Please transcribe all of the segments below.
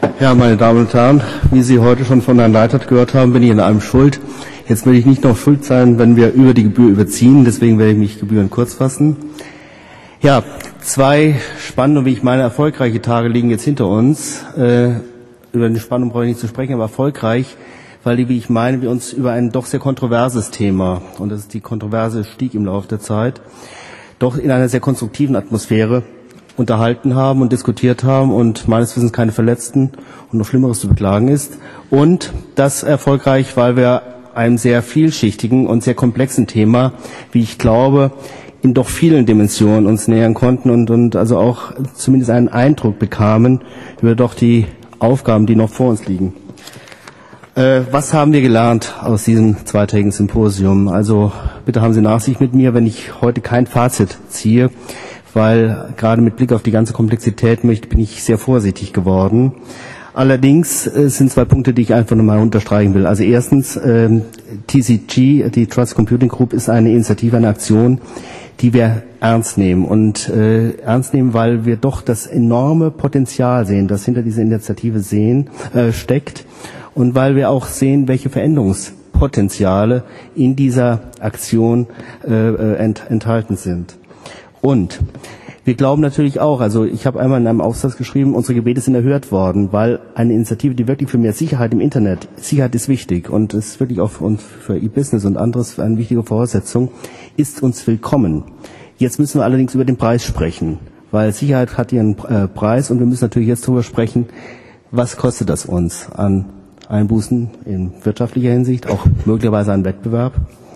Ja, meine Damen und Herren, wie Sie heute schon von Herrn Leitert gehört haben, bin ich in allem schuld. Jetzt will ich nicht noch schuld sein, wenn wir über die Gebühr überziehen, deswegen werde ich mich gebührend kurz fassen. Ja, 2 spannende, wie ich meine, erfolgreiche Tage liegen jetzt hinter uns. Über die Spannung brauche ich nicht zu sprechen, aber erfolgreich, weil die, wie ich meine, wir uns über ein doch sehr kontroverses Thema, und das ist die Kontroverse stieg im Laufe der Zeit, doch in einer sehr konstruktiven Atmosphäre unterhalten haben und diskutiert haben und meines Wissens keine Verletzten und noch Schlimmeres zu beklagen ist. Und das erfolgreich, weil wir einem sehr vielschichtigen und sehr komplexen Thema, wie ich glaube, in doch vielen Dimensionen uns nähern konnten und also auch zumindest einen Eindruck bekamen über doch die Aufgaben, die noch vor uns liegen. Was haben wir gelernt aus diesem zweitägigen Symposium? Also bitte haben Sie Nachsicht mit mir, wenn ich heute kein Fazit ziehe, weil gerade mit Blick auf die ganze Komplexität bin ich sehr vorsichtig geworden. Allerdings sind 2 Punkte, die ich einfach nochmal unterstreichen will. Also erstens, TCG, die Trust Computing Group, ist eine Initiative, eine Aktion, die wir ernst nehmen. Und ernst nehmen, weil wir doch das enorme Potenzial sehen, das hinter dieser Initiative steckt. Und weil wir auch sehen, welche Veränderungspotenziale in dieser Aktion enthalten sind. Und wir glauben natürlich auch, also ich habe einmal in einem Aufsatz geschrieben, unsere Gebete sind erhört worden, weil eine Initiative, die wirklich für mehr Sicherheit im Internet, Sicherheit ist wichtig und ist wirklich auch für E-Business und anderes eine wichtige Voraussetzung, ist uns willkommen. Jetzt müssen wir allerdings über den Preis sprechen, weil Sicherheit hat ihren Preis und wir müssen natürlich jetzt darüber sprechen, was kostet das uns an Einbußen in wirtschaftlicher Hinsicht, auch möglicherweise an Wettbewerb.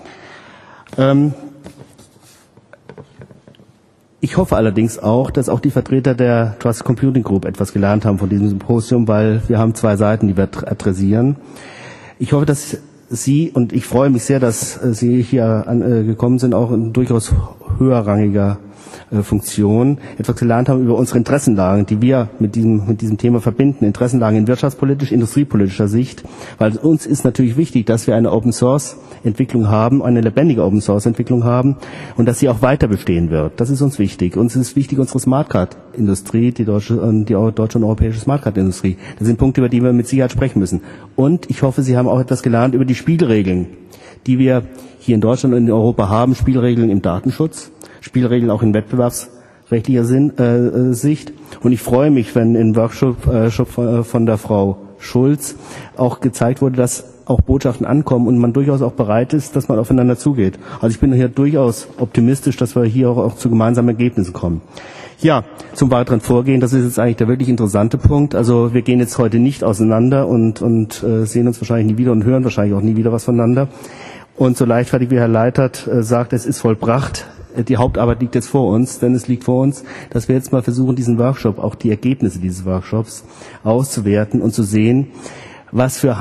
Ich hoffe allerdings auch, dass auch die Vertreter der Trust Computing Group etwas gelernt haben von diesem Symposium, weil wir haben 2 Seiten, die wir adressieren. Ich hoffe, dass Sie, und ich freue mich sehr, dass Sie hier gekommen sind, auch in durchaus höherrangiger Funktion, etwas gelernt haben über unsere Interessenlagen, die wir mit diesem Thema verbinden. Interessenlagen in wirtschaftspolitisch, industriepolitischer Sicht, weil uns ist natürlich wichtig, dass wir eine Open-Source-Entwicklung haben, eine lebendige Open-Source-Entwicklung haben und dass sie auch weiter bestehen wird. Das ist uns wichtig. Uns ist wichtig unsere Smartcard-Industrie, die deutsche und europäische Smartcard-Industrie. Das sind Punkte, über die wir mit Sicherheit sprechen müssen. Und ich hoffe, Sie haben auch etwas gelernt über die Spielregeln, die wir hier in Deutschland und in Europa haben, Spielregeln im Datenschutz, Spielregeln auch in wettbewerbsrechtlicher Sicht. Und ich freue mich, wenn im Workshop von der Frau Schulz auch gezeigt wurde, dass auch Botschaften ankommen und man durchaus auch bereit ist, dass man aufeinander zugeht. Also ich bin hier durchaus optimistisch, dass wir hier auch zu gemeinsamen Ergebnissen kommen. Ja, zum weiteren Vorgehen, das ist jetzt eigentlich der wirklich interessante Punkt. Also wir gehen jetzt heute nicht auseinander und sehen uns wahrscheinlich nie wieder und hören wahrscheinlich auch nie wieder was voneinander. Und so leichtfertig wie Herr Leitert sagt, es ist vollbracht, die Hauptarbeit liegt jetzt vor uns, denn es liegt vor uns, dass wir jetzt mal versuchen, diesen Workshop, auch die Ergebnisse dieses Workshops auszuwerten und zu sehen, was für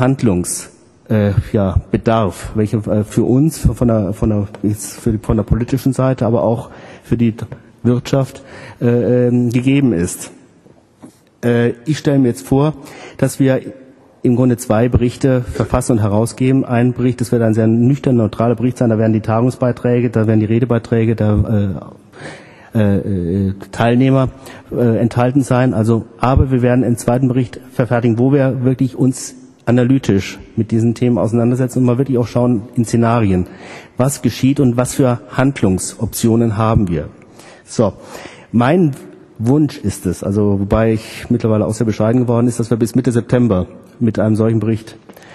Handlungsbedarf, welche für uns von der politischen Seite, aber auch für die Wirtschaft gegeben ist. Ich stelle mir jetzt vor, dass wir im Grunde 2 Berichte verfassen und herausgeben. Ein Bericht, das wird ein sehr nüchtern, neutraler Bericht sein, da werden die Tagungsbeiträge, da werden die Redebeiträge der Teilnehmer enthalten sein. Also, aber wir werden einen 2. Bericht verfertigen, wo wir wirklich uns analytisch mit diesen Themen auseinandersetzen und mal wirklich auch schauen in Szenarien, was geschieht und was für Handlungsoptionen haben wir. So, mein Wunsch ist es, also wobei ich mittlerweile auch sehr bescheiden geworden ist, dass wir bis Mitte September mit einem solchen Bericht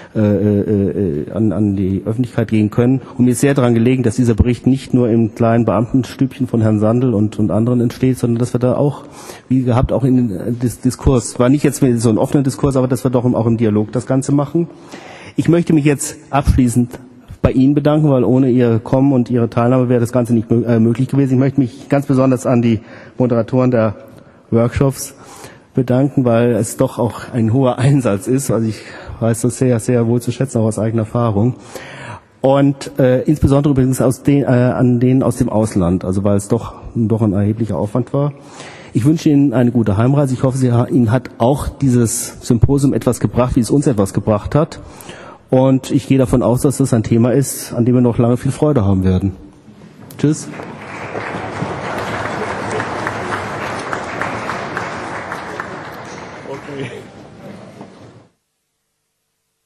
an die Öffentlichkeit gehen können. Und mir ist sehr daran gelegen, dass dieser Bericht nicht nur im kleinen Beamtenstübchen von Herrn Sandl und anderen entsteht, sondern dass wir da auch, wie gehabt, auch in den Diskurs, war nicht jetzt so ein offener Diskurs, aber dass wir doch auch im Dialog das Ganze machen. Ich möchte mich jetzt abschließend bei Ihnen bedanken, weil ohne Ihr Kommen und Ihre Teilnahme wäre das Ganze nicht möglich gewesen. Ich möchte mich ganz besonders an die Moderatoren der Workshops bedanken, weil es doch auch ein hoher Einsatz ist. Also ich weiß das sehr, sehr wohl zu schätzen, auch aus eigener Erfahrung. Und insbesondere übrigens an denen aus dem Ausland, also weil es doch ein erheblicher Aufwand war. Ich wünsche Ihnen eine gute Heimreise. Ich hoffe, Ihnen hat auch dieses Symposium etwas gebracht, wie es uns etwas gebracht hat. Und ich gehe davon aus, dass das ein Thema ist, an dem wir noch lange viel Freude haben werden. Tschüss. Okay.